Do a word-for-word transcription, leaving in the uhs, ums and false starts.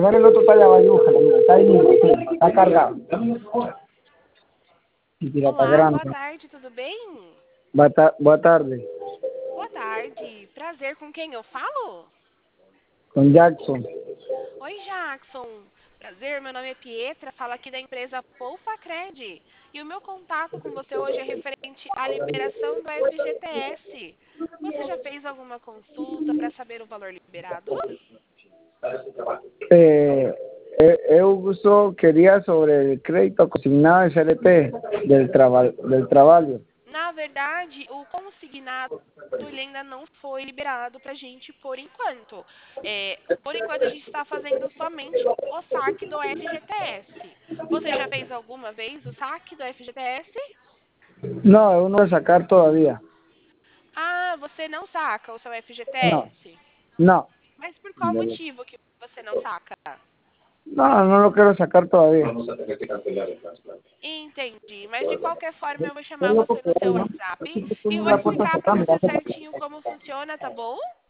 Agora el otro está allá abajo, ojalá, mira, está ahí, sí, está cargado. Mentira, está Olá, grande. boa tarde, tudo bem? Boa, ta boa tarde. Boa tarde, prazer, com quem eu falo? Com Jackson. Oi, Jackson. Prazer, meu nome é Pietra, falo aqui da empresa Poufacred. E o meu contato com você hoje é referente à liberação do F G T S. Você já fez alguma consulta para saber o valor liberado? Eh, eh, eu só queria sobre o crédito consignado S L P del, traba del trabalho. Na verdade, o consignado ele ainda não foi liberado para a gente por enquanto. É, por enquanto, a gente está fazendo somente o saque do F G T S. Você já fez alguma vez o saque do F G T S? Não, eu não vou sacar todavía. Ah, você não saca o seu Não, F G T S? não. Mas por qual motivo que você não saca? Não, não lo quero sacar todavía. Entendi, mas de qualquer forma eu vou chamar Solo você porque no seu ¿no? WhatsApp Así que e tengo vou la puerta explicar para cerrada, me você hace- certinho como funciona, tá bom?